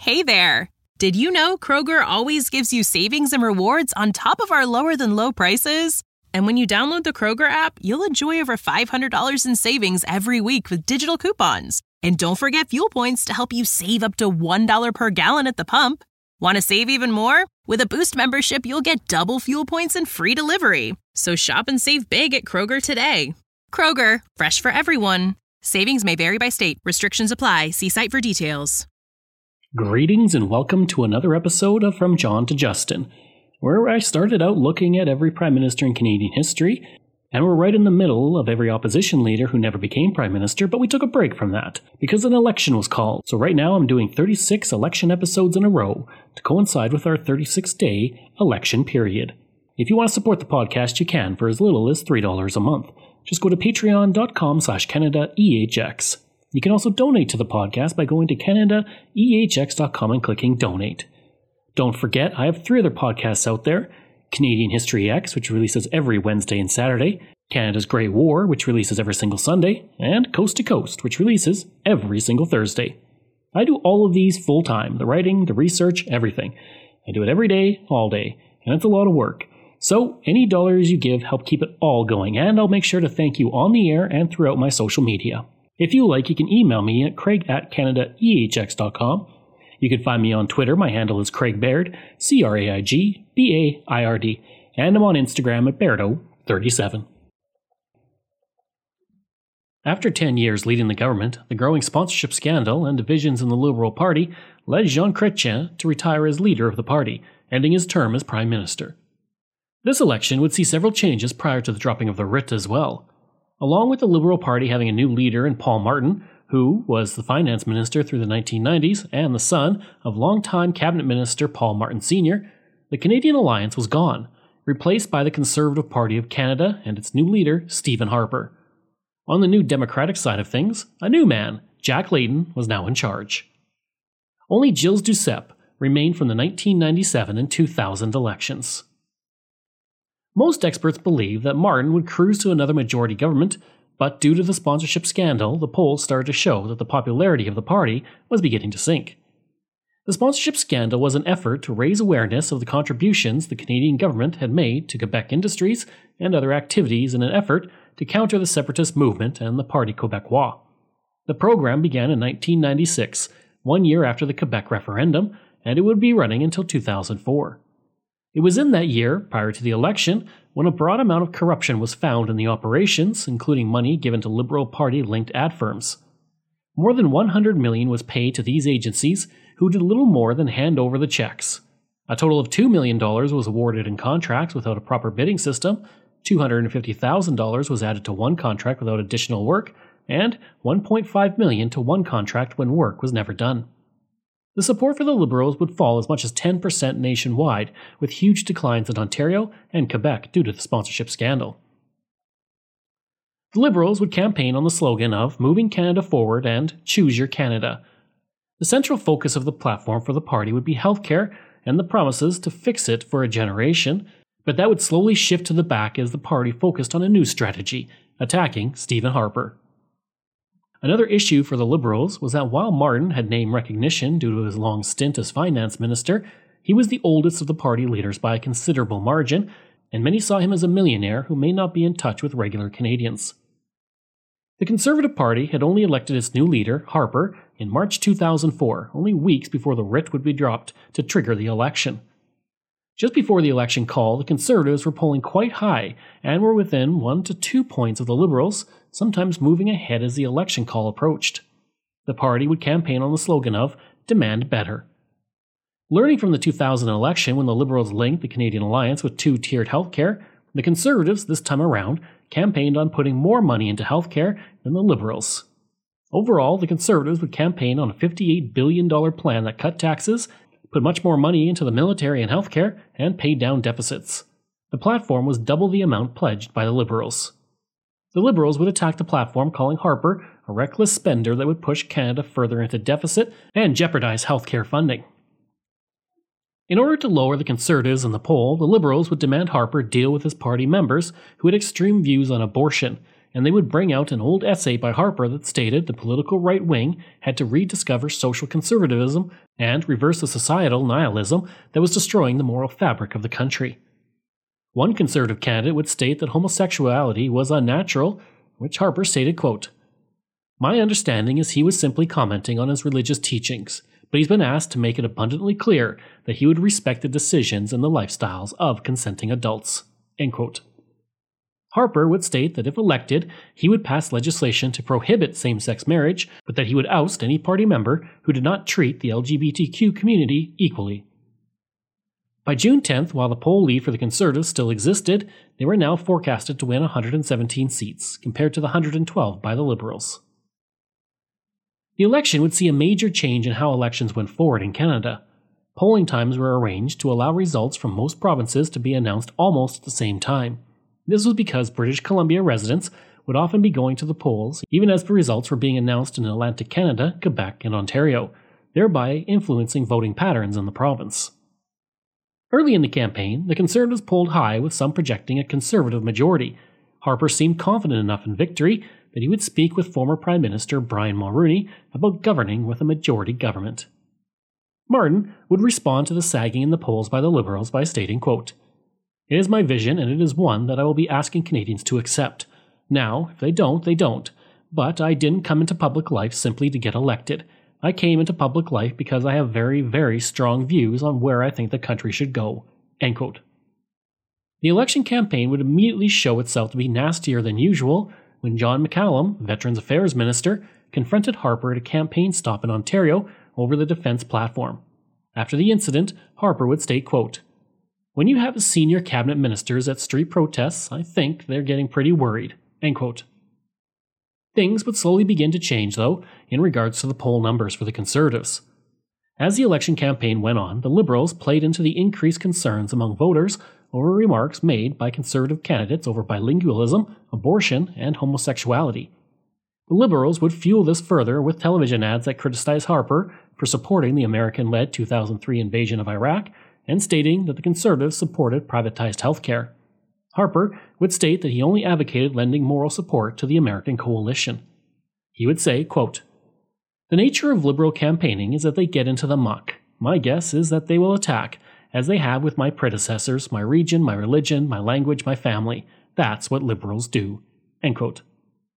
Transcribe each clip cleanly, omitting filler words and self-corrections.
Hey there! Did you know Kroger always gives you savings and rewards on top of our lower-than-low prices? And when you download the Kroger app, you'll enjoy over $500 in savings every week with digital coupons. And don't forget fuel points to help you save up to $1 per gallon at the pump. Want to save even more? With a Boost membership, you'll get double fuel points and free delivery. So shop and save big at Kroger today. Kroger, fresh for everyone. Savings may vary by state. Restrictions apply. See site for details. Greetings and welcome to another episode of From John to Justin, where I started out looking at every Prime Minister in Canadian history, and we're right in the middle of every opposition leader who never became Prime Minister, but we took a break from that, because an election was called. So right now I'm doing 36 election episodes in a row to coincide with our 36-day election period. If you want to support the podcast, you can for as little as $3 a month. Just go to patreon.com/CanadaEHX. You can also donate to the podcast by going to CanadaEHX.com and clicking Donate. Don't forget, I have 3 other podcasts out there. Canadian History X, which releases every Wednesday and Saturday, Canada's Great War, which releases every single Sunday, and Coast to Coast, which releases every single Thursday. I do all of these full-time, the writing, the research, everything. I do it every day, all day, and it's a lot of work. So, any dollars you give help keep it all going, and I'll make sure to thank you on the air and throughout my social media. If you like, you can email me at craig@CanadaEHX.com. You can find me on Twitter. My handle is Craig Baird, CraigBaird, and I'm on Instagram at Bairdo37. After 10 years leading the government, the growing sponsorship scandal and divisions in the Liberal Party led Jean Chrétien to retire as leader of the party, ending his term as Prime Minister. This election would see several changes prior to the dropping of the writ as well. Along with the Liberal Party having a new leader in Paul Martin, who was the finance minister through the 1990s and the son of longtime cabinet minister Paul Martin Sr., the Canadian Alliance was gone, replaced by the Conservative Party of Canada and its new leader, Stephen Harper. On the new Democratic side of things, a new man, Jack Layton, was now in charge. Only Gilles Duceppe remained from the 1997 and 2000 elections. Most experts believe that Martin would cruise to another majority government, but due to the sponsorship scandal, the polls started to show that the popularity of the party was beginning to sink. The sponsorship scandal was an effort to raise awareness of the contributions the Canadian government had made to Quebec industries and other activities in an effort to counter the separatist movement and the Parti Québécois. The program began in 1996, 1 year after the Quebec referendum, and it would be running until 2004. It was in that year, prior to the election, when a broad amount of corruption was found in the operations, including money given to Liberal Party-linked ad firms. More than $100 million was paid to these agencies, who did little more than hand over the checks. A total of $2 million was awarded in contracts without a proper bidding system, $250,000 was added to one contract without additional work, and $1.5 million to one contract when work was never done. The support for the Liberals would fall as much as 10% nationwide, with huge declines in Ontario and Quebec due to the sponsorship scandal. The Liberals would campaign on the slogan of Moving Canada Forward and Choose Your Canada. The central focus of the platform for the party would be healthcare and the promises to fix it for a generation, but that would slowly shift to the back as the party focused on a new strategy, attacking Stephen Harper. Another issue for the Liberals was that while Martin had name recognition due to his long stint as finance minister, he was the oldest of the party leaders by a considerable margin, and many saw him as a millionaire who may not be in touch with regular Canadians. The Conservative Party had only elected its new leader, Harper, in March 2004, only weeks before the writ would be dropped to trigger the election. Just before the election call, the Conservatives were polling quite high and were within 1 to 2 points of the Liberals, sometimes moving ahead as the election call approached. The party would campaign on the slogan of Demand Better. Learning from the 2000 election when the Liberals linked the Canadian Alliance with two-tiered healthcare, the Conservatives, this time around, campaigned on putting more money into healthcare than the Liberals. Overall, the Conservatives would campaign on a $58 billion plan that cut taxes, put much more money into the military and healthcare, and paid down deficits. The platform was double the amount pledged by the Liberals. The Liberals would attack the platform, calling Harper a reckless spender that would push Canada further into deficit and jeopardize healthcare funding. In order to lower the Conservatives in the poll, the Liberals would demand Harper deal with his party members who had extreme views on abortion, and they would bring out an old essay by Harper that stated the political right wing had to rediscover social conservatism and reverse the societal nihilism that was destroying the moral fabric of the country. One conservative candidate would state that homosexuality was unnatural, which Harper stated, quote, "My understanding is he was simply commenting on his religious teachings, but he's been asked to make it abundantly clear that he would respect the decisions and the lifestyles of consenting adults." End quote. Harper would state that if elected, he would pass legislation to prohibit same-sex marriage, but that he would oust any party member who did not treat the LGBTQ community equally. By June 10th, while the poll lead for the Conservatives still existed, they were now forecasted to win 117 seats, compared to the 112 by the Liberals. The election would see a major change in how elections went forward in Canada. Polling times were arranged to allow results from most provinces to be announced almost at the same time. This was because British Columbia residents would often be going to the polls even as the results were being announced in Atlantic Canada, Quebec, and Ontario, thereby influencing voting patterns in the province. Early in the campaign, the Conservatives polled high, with some projecting a Conservative majority. Harper seemed confident enough in victory that he would speak with former Prime Minister Brian Mulroney about governing with a majority government. Martin would respond to the sagging in the polls by the Liberals by stating, quote, "It is my vision, and it is one that I will be asking Canadians to accept. Now, if they don't, they don't. But I didn't come into public life simply to get elected. I came into public life because I have very, very strong views on where I think the country should go." End quote. The election campaign would immediately show itself to be nastier than usual when John McCallum, Veterans Affairs Minister, confronted Harper at a campaign stop in Ontario over the defence platform. After the incident, Harper would state, quote, "When you have senior cabinet ministers at street protests, I think they're getting pretty worried." End quote. Things would slowly begin to change, though, in regards to the poll numbers for the Conservatives. As the election campaign went on, the Liberals played into the increased concerns among voters over remarks made by Conservative candidates over bilingualism, abortion, and homosexuality. The Liberals would fuel this further with television ads that criticized Harper for supporting the American-led 2003 invasion of Iraq and stating that the Conservatives supported privatized healthcare. Harper would state that he only advocated lending moral support to the American coalition. He would say, quote, "The nature of Liberal campaigning is that they get into the muck. My guess is that they will attack, as they have with my predecessors, my region, my religion, my language, my family. That's what Liberals do." End quote.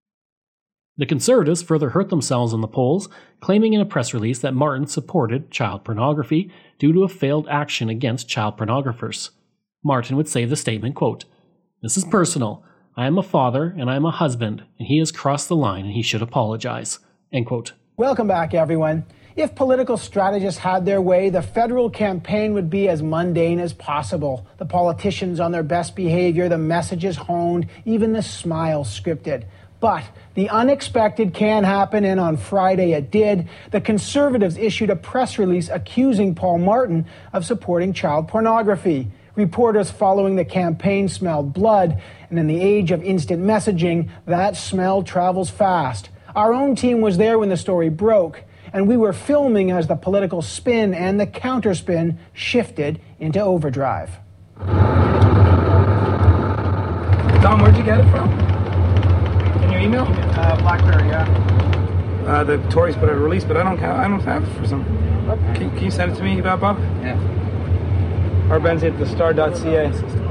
The Conservatives further hurt themselves in the polls, claiming in a press release that Martin supported child pornography due to a failed action against child pornographers. Martin would say the statement, quote, "This is personal. I am a father and I am a husband, and he has crossed the line and he should apologize." End quote. Welcome back, everyone. If political strategists had their way, the federal campaign would be as mundane as possible. The politicians on their best behavior, the messages honed, even the smiles scripted. But the unexpected can happen, and on Friday it did. The Conservatives issued a press release accusing Paul Martin of supporting child pornography. Reporters following the campaign smelled blood, and in the age of instant messaging, that smell travels fast. Our own team was there when the story broke, and we were filming as the political spin and the counterspin shifted into overdrive. Tom, where'd you get it from? In your email? BlackBerry, yeah. The Tories put out a release, but I don't have it for some. Can you send it to me, Bob? Yeah. Or Ben's at thestar.ca.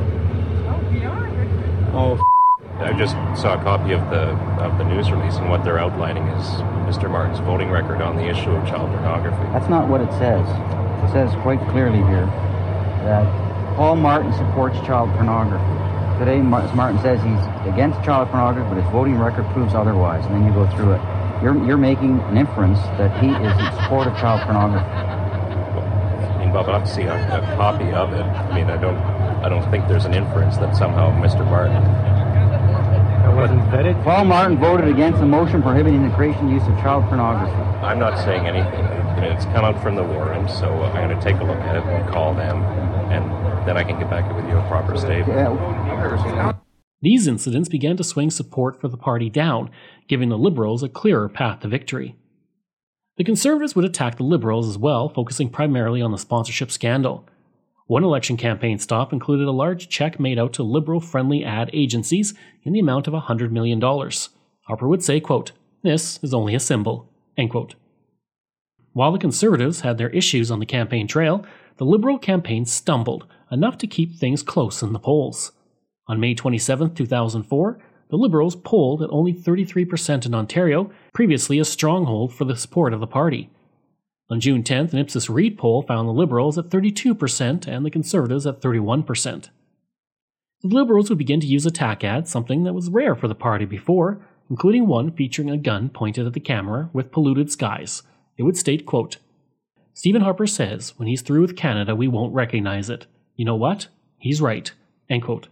Oh, I just saw a copy of the news release, and what they're outlining is Mr. Martin's voting record on the issue of child pornography. That's not what it says. It says quite clearly here that Paul Martin supports child pornography. Today, Martin says he's against child pornography, but his voting record proves otherwise, and then you go through it. You're making an inference that he is in support of child pornography. I mean, Bob, I'd like to see a copy of it. I mean, I don't think there's an inference that somehow Mr. Martin wasn't vetted. Paul Martin voted against the motion prohibiting the creation and use of child pornography. I'm not saying anything. It's come out from the Warren, so I'm going to take a look at it and call them, and then I can get back with you a proper statement. These incidents began to swing support for the party down, giving the Liberals a clearer path to victory. The Conservatives would attack the Liberals as well, focusing primarily on the sponsorship scandal. One election campaign stop included a large check made out to Liberal-friendly ad agencies in the amount of $100 million. Harper would say, quote, "This is only a symbol," end quote. While the Conservatives had their issues on the campaign trail, the Liberal campaign stumbled, enough to keep things close in the polls. On May 27, 2004, the Liberals polled at only 33% in Ontario, previously a stronghold for the support of the party. On June 10th, an Ipsos Reid poll found the Liberals at 32% and the Conservatives at 31%. The Liberals would begin to use attack ads, something that was rare for the party before, including one featuring a gun pointed at the camera with polluted skies. It would state, quote, "Stephen Harper says when he's through with Canada we won't recognize it. You know what? He's right," end quote.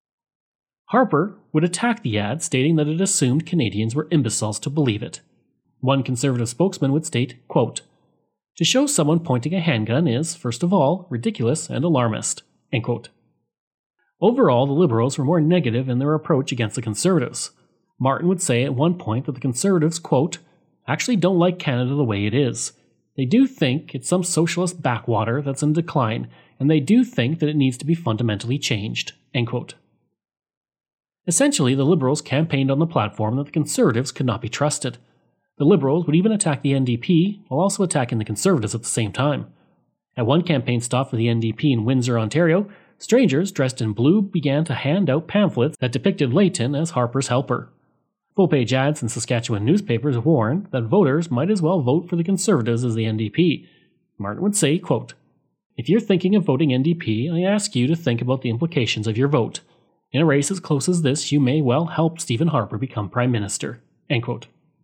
Harper would attack the ad, stating that it assumed Canadians were imbeciles to believe it. One Conservative spokesman would state, quote, "To show someone pointing a handgun is, first of all, ridiculous and alarmist," end quote. Overall, the Liberals were more negative in their approach against the Conservatives. Martin would say at one point that the Conservatives, quote, "actually don't like Canada the way it is. They do think it's some socialist backwater that's in decline, and they do think that it needs to be fundamentally changed," end quote. Essentially, the Liberals campaigned on the platform that the Conservatives could not be trusted. The Liberals would even attack the NDP while also attacking the Conservatives at the same time. At one campaign stop for the NDP in Windsor, Ontario, strangers dressed in blue began to hand out pamphlets that depicted Layton as Harper's helper. Full-page ads in Saskatchewan newspapers warned that voters might as well vote for the Conservatives as the NDP. Martin would say, quote, "If you're thinking of voting NDP, I ask you to think about the implications of your vote. In a race as close as this, you may well help Stephen Harper become Prime Minister," end quote.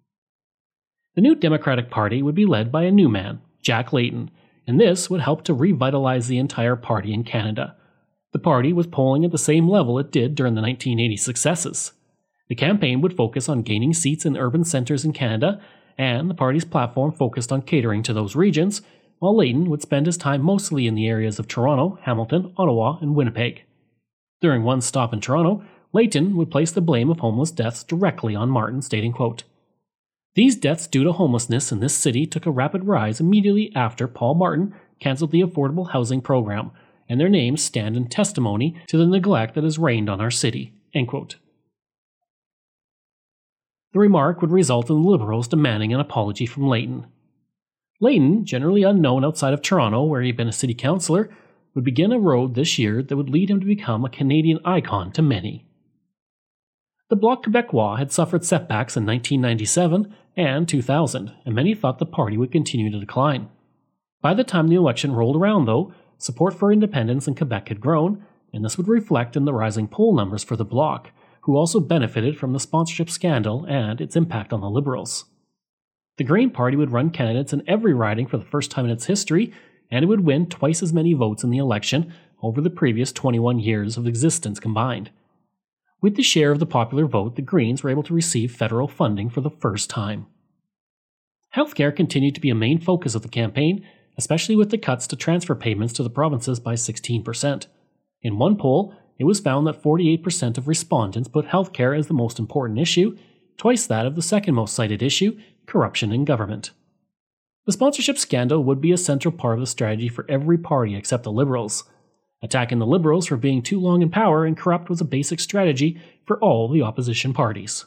The new Democratic Party would be led by a new man, Jack Layton, and this would help to revitalize the entire party in Canada. The party was polling at the same level it did during the 1980 successes. The campaign would focus on gaining seats in urban centres in Canada, and the party's platform focused on catering to those regions, while Layton would spend his time mostly in the areas of Toronto, Hamilton, Ottawa, and Winnipeg. During one stop in Toronto, Layton would place the blame of homeless deaths directly on Martin, stating, quote, "These deaths due to homelessness in this city took a rapid rise immediately after Paul Martin cancelled the affordable housing program, and their names stand in testimony to the neglect that has reigned on our city," end quote. The remark would result in the Liberals demanding an apology from Layton. Layton, generally unknown outside of Toronto, where he had been a city councillor, would begin a road this year that would lead him to become a Canadian icon to many. The Bloc Québécois had suffered setbacks in 1997 and 2000, and many thought the party would continue to decline. By the time the election rolled around, though, support for independence in Quebec had grown, and this would reflect in the rising poll numbers for the Bloc, who also benefited from the sponsorship scandal and its impact on the Liberals. The Green Party would run candidates in every riding for the first time in its history, and it would win twice as many votes in the election over the previous 21 years of existence combined. With the share of the popular vote, the Greens were able to receive federal funding for the first time. Healthcare continued to be a main focus of the campaign, especially with the cuts to transfer payments to the provinces by 16%. In one poll, it was found that 48% of respondents put healthcare as the most important issue, twice that of the second most cited issue, corruption in government. The sponsorship scandal would be a central part of the strategy for every party except the Liberals. Attacking the Liberals for being too long in power and corrupt was a basic strategy for all the opposition parties.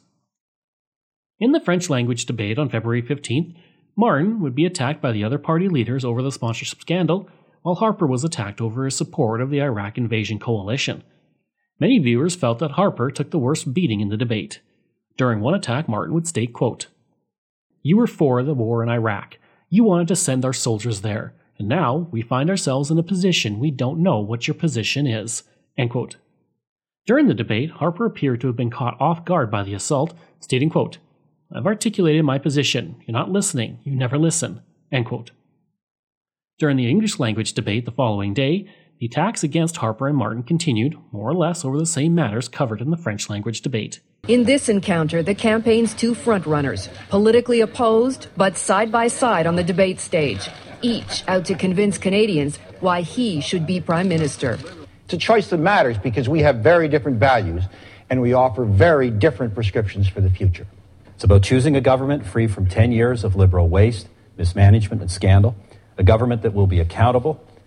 In the French language debate on February 15th, Martin would be attacked by the other party leaders over the sponsorship scandal, while Harper was attacked over his support of the Iraq invasion coalition. Many viewers felt that Harper took the worst beating in the debate. During one attack, Martin would state, quote, "You were for the war in Iraq. You wanted to send our soldiers there. And now we find ourselves in a position we don't know what your position is," end quote. During the debate, Harper appeared to have been caught off guard by the assault, stating, quote, "I've articulated my position. You're not listening. You never listen," end quote. During the English language debate the following day, the attacks against Harper and Martin continued, more or less over the same matters covered in the French language debate. In this encounter, the campaign's two frontrunners, politically opposed but side by side on the debate stage, each out to convince Canadians why he should be Prime Minister. It's a choice that matters because we have very different values and we offer very different prescriptions for the future. It's about choosing a government free from 10 years of Liberal waste, mismanagement and scandal, a government that will be accountable,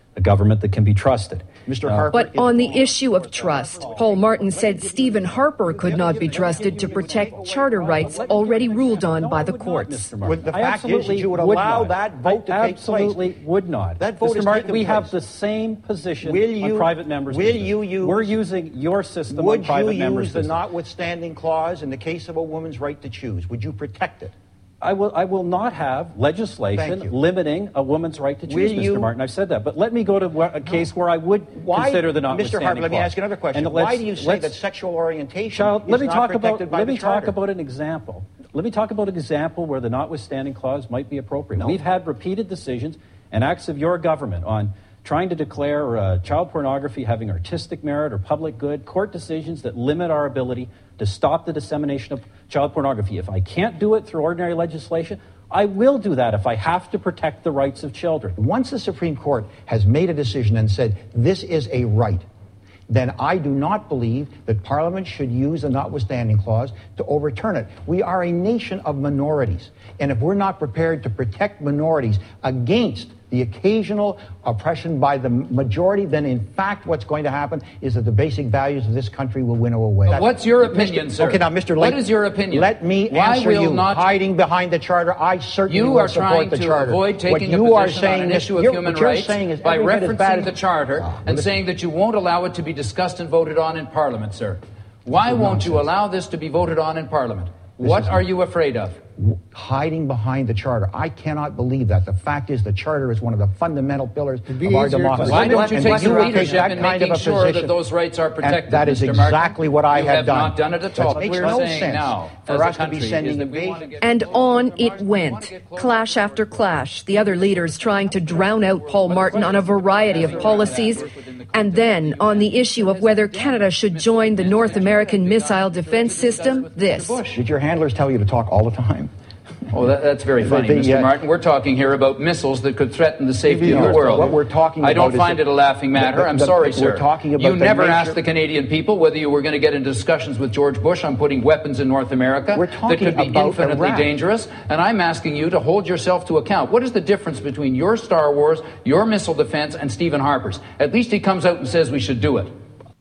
a government that can be trusted. Mr. Harper. But on the issue of trust, Paul Martin said Stephen Harper could not be trusted to protect charter rights already ruled on by the courts. The fact is that you would allow that vote to take place. Absolutely would not. That vote Mr. Martin, we have the same position on private members' business. We're using your system on private members' business. Would you use the notwithstanding clause in the case of a woman's right to choose? Would you protect it? I will not have legislation limiting a woman's right to choose, Mr. Martin. I've said that. But let me go to a case where I would consider the notwithstanding Mr. Harper, let me ask you another question. Why do you say that sexual orientation is not protected by the Charter? Let me talk about an example. Let me talk about an example where the notwithstanding clause might be appropriate. No. We've had repeated decisions and acts of your government on trying to declare child pornography having artistic merit or public good, court decisions that limit our ability to stop the dissemination of child pornography. If I can't do it through ordinary legislation, I will do that if I have to protect the rights of children. Once the Supreme Court has made a decision and said this is a right, then I do not believe that Parliament should use the notwithstanding clause to overturn it. We are a nation of minorities, and if we're not prepared to protect minorities against the occasional oppression by the majority, then in fact what's going to happen is that the basic values of this country will winnow away. What's your opinion, sir? Okay, now, Mr. Lake, what is your opinion? Let me answer you. Hiding behind the Charter, I certainly will support the Charter. You are trying to avoid taking a position on an issue of human rights by referencing the Charter and saying that you won't allow it to be discussed and voted on in Parliament, sir. Why won't you allow this to be voted on in Parliament? What are you afraid of? Hiding behind the Charter. I cannot believe that. The fact is the Charter is one of the fundamental pillars of our democracy. Why don't you take some leadership in making sure that those rights are protected, that is exactly what I have done. You have not done it at all. It makes no sense now for us to be sending invasion. And on it went. Clash after clash. The other leaders trying to drown out Paul Martin on a variety of policies. And then, on the issue of whether Canada should join the North American Missile Defense System, this. Did your handlers tell you to talk all the time? Oh, that's very funny, Mr. Martin. We're talking here about missiles that could threaten the safety of the world. What we're talking about I don't find it a laughing matter. I'm sorry, sir. You never asked the Canadian people whether you were going to get into discussions with George Bush on putting weapons in North America that could be infinitely dangerous. And I'm asking you to hold yourself to account. What is the difference between your Star Wars, your missile defense, and Stephen Harper's? At least he comes out and says we should do it.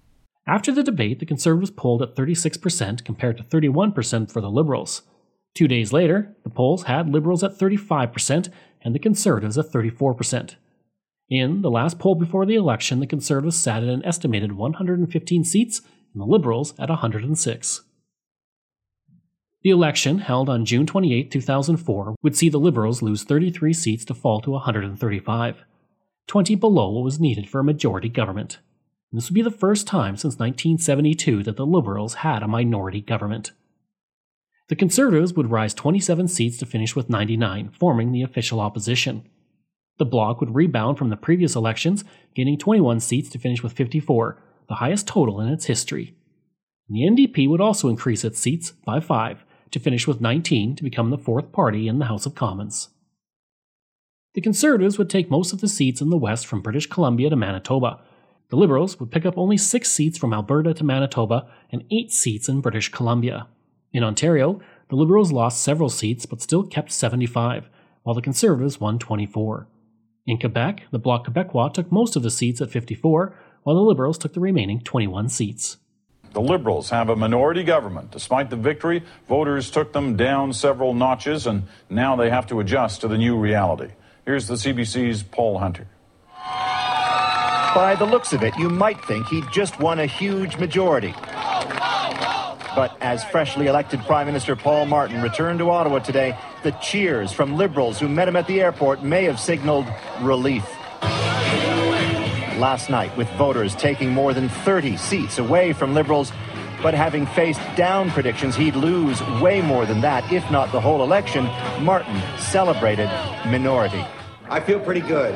After the debate, the Conservatives polled at 36% compared to 31% for the Liberals. 2 days later, the polls had Liberals at 35% and the Conservatives at 34%. In the last poll before the election, the Conservatives sat at an estimated 115 seats and the Liberals at 106. The election, held on June 28, 2004, would see the Liberals lose 33 seats to fall to 135, 20 below what was needed for a majority government. And this would be the first time since 1972 that the Liberals had a minority government. The Conservatives would rise 27 seats to finish with 99, forming the official opposition. The Bloc would rebound from the previous elections, gaining 21 seats to finish with 54, the highest total in its history. And the NDP would also increase its seats by 5, to finish with 19 to become the fourth party in the House of Commons. The Conservatives would take most of the seats in the West from British Columbia to Manitoba. The Liberals would pick up only 6 seats from Alberta to Manitoba and 8 seats in British Columbia. In Ontario, the Liberals lost several seats but still kept 75, while the Conservatives won 24. In Quebec, the Bloc Québécois took most of the seats at 54, while the Liberals took the remaining 21 seats. The Liberals have a minority government. Despite the victory, voters took them down several notches, and now they have to adjust to the new reality. Here's the CBC's Paul Hunter. By the looks of it, you might think he'd just won a huge majority. But as freshly elected Prime Minister Paul Martin returned to Ottawa today, the cheers from Liberals who met him at the airport may have signaled relief. Last night, with voters taking more than 30 seats away from Liberals, but having faced down predictions he'd lose way more than that, if not the whole election, Martin celebrated minority. I feel pretty good.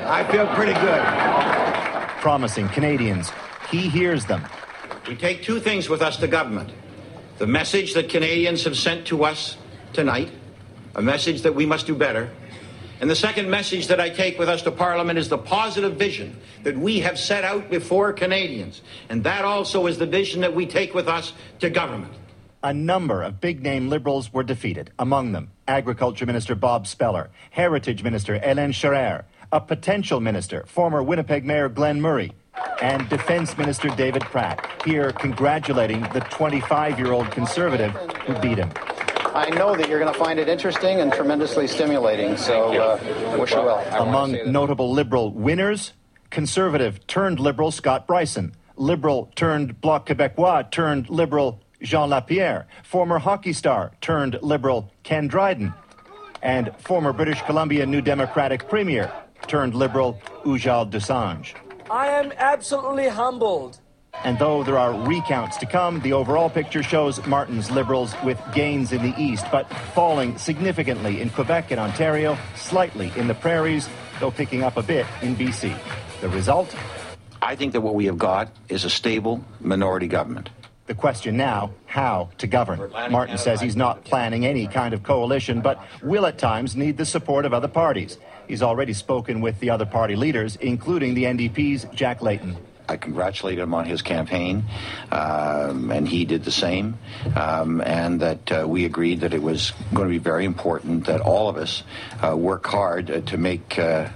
Promising Canadians he hears them. We take 2 things with us to government. The message that Canadians have sent to us tonight, a message that we must do better. And the second message that I take with us to Parliament is the positive vision that we have set out before Canadians. And that also is the vision that we take with us to government. A number of big-name Liberals were defeated, among them Agriculture Minister Bob Speller, Heritage Minister Hélène Scherrer, a potential minister, former Winnipeg Mayor Glenn Murray, and Defense Minister David Pratt, here congratulating the 25-year-old Conservative who beat him. I know that you're going to find it interesting and tremendously stimulating, so wish you well. Among notable Liberal winners, Conservative turned Liberal Scott Bryson, Liberal turned Bloc Québécois turned Liberal Jean Lapierre, former hockey star turned Liberal Ken Dryden, and former British Columbia New Democratic Premier turned Liberal Ujjal Dosanjh. I am absolutely humbled. And though there are recounts to come, the overall picture shows Martin's Liberals with gains in the east, but falling significantly in Quebec and Ontario, slightly in the prairies, though picking up a bit in BC. The result? I think that what we have got is a stable minority government. The question now, how to govern. Martin says he's not planning any kind of coalition, but will at times need the support of other parties. He's already spoken with the other party leaders, including the NDP's Jack Layton. I congratulated him on his campaign, and he did the same, and that we agreed that it was going to be very important that all of us work hard to make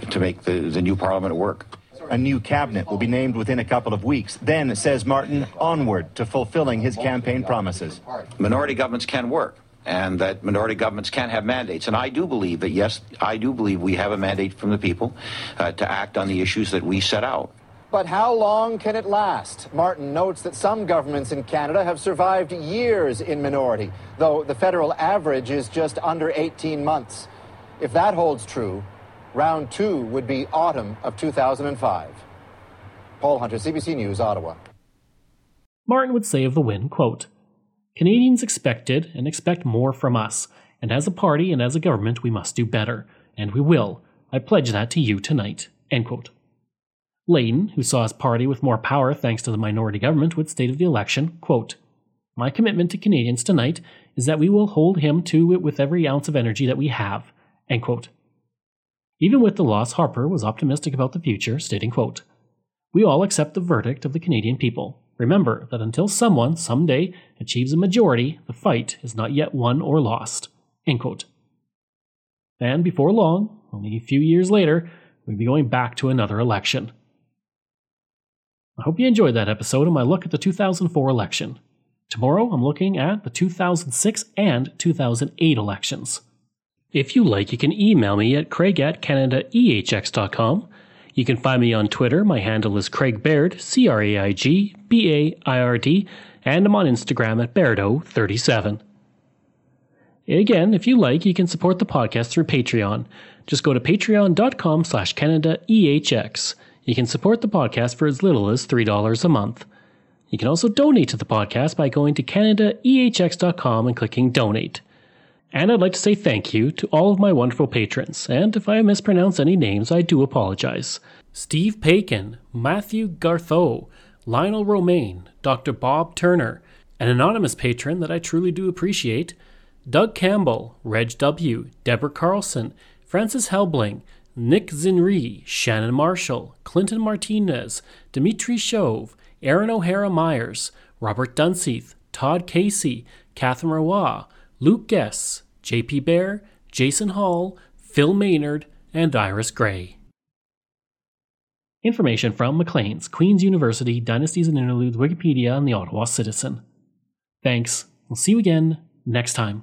the new parliament work. A new cabinet will be named within a couple of weeks. Then, says Martin, onward to fulfilling his campaign promises. Minority governments can work, and that minority governments can have mandates. And I do believe that, yes, I do believe we have a mandate from the people to act on the issues that we set out. But how long can it last? Martin notes that some governments in Canada have survived years in minority, though the federal average is just under 18 months. If that holds true, round two would be autumn of 2005. Paul Hunter, CBC News, Ottawa. Martin would say of the win, quote, "Canadians expected and expect more from us, and as a party and as a government we must do better, and we will. I pledge that to you tonight." End quote. Layton, who saw his party with more power thanks to the minority government, would state of the election, quote, "My commitment to Canadians tonight is that we will hold him to it with every ounce of energy that we have." End quote. Even with the loss, Harper was optimistic about the future, stating, quote, "We all accept the verdict of the Canadian people. Remember that until someone, someday, achieves a majority, the fight is not yet won or lost." End quote. And before long, only a few years later, we'd be going back to another election. I hope you enjoyed that episode of my look at the 2004 election. Tomorrow, I'm looking at the 2006 and 2008 elections. If you like, you can email me at craig@canadaehx.com. You can find me on Twitter. My handle is Craig Baird, CraigBaird, and I'm on Instagram at Bairdo37. Again, if you like, you can support the podcast through Patreon. Just go to patreon.com/CanadaEHX. You can support the podcast for as little as $3 a month. You can also donate to the podcast by going to CanadaEHX.com and clicking Donate. And I'd like to say thank you to all of my wonderful patrons, and if I mispronounce any names, I do apologize. Steve Pakin, Matthew Gartho, Lionel Romaine, Dr. Bob Turner, an anonymous patron that I truly do appreciate, Doug Campbell, Reg W., Deborah Carlson, Francis Helbling, Nick Zinri, Shannon Marshall, Clinton Martinez, Dimitri Chauve, Aaron O'Hara Myers, Robert Dunseith, Todd Casey, Catherine Roy, Luke Guess, JP Bear, Jason Hall, Phil Maynard, and Iris Gray. Information from Maclean's, Queen's University, Dynasties and Interludes, Wikipedia, and the Ottawa Citizen. Thanks. We'll see you again next time.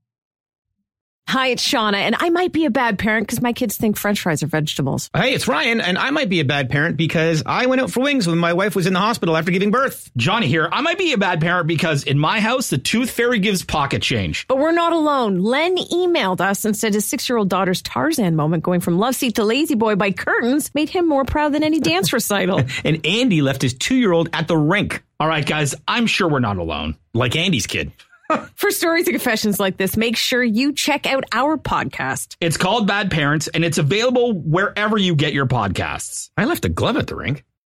Hi, it's Shauna, and I might be a bad parent because my kids think French fries are vegetables. Hey, it's Ryan, and I might be a bad parent because I went out for wings when my wife was in the hospital after giving birth. Johnny here. I might be a bad parent because in my house, the tooth fairy gives pocket change. But we're not alone. Len emailed us and said his 6-year-old daughter's Tarzan moment going from love seat to lazy boy by curtains made him more proud than any dance recital. And Andy left his 2-year-old at the rink. All right, guys, I'm sure we're not alone. Like Andy's kid. For stories and confessions like this, make sure you check out our podcast. It's called Bad Parents, and it's available wherever you get your podcasts. I left a glove at the rink.